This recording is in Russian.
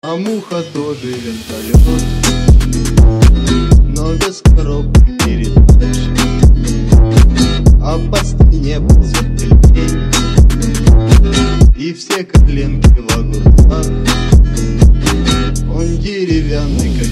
А муха тоже вертолет, но без коробки передач. А по стене ползет тюльпень, и все коленки в огурцах. Он деревянный, как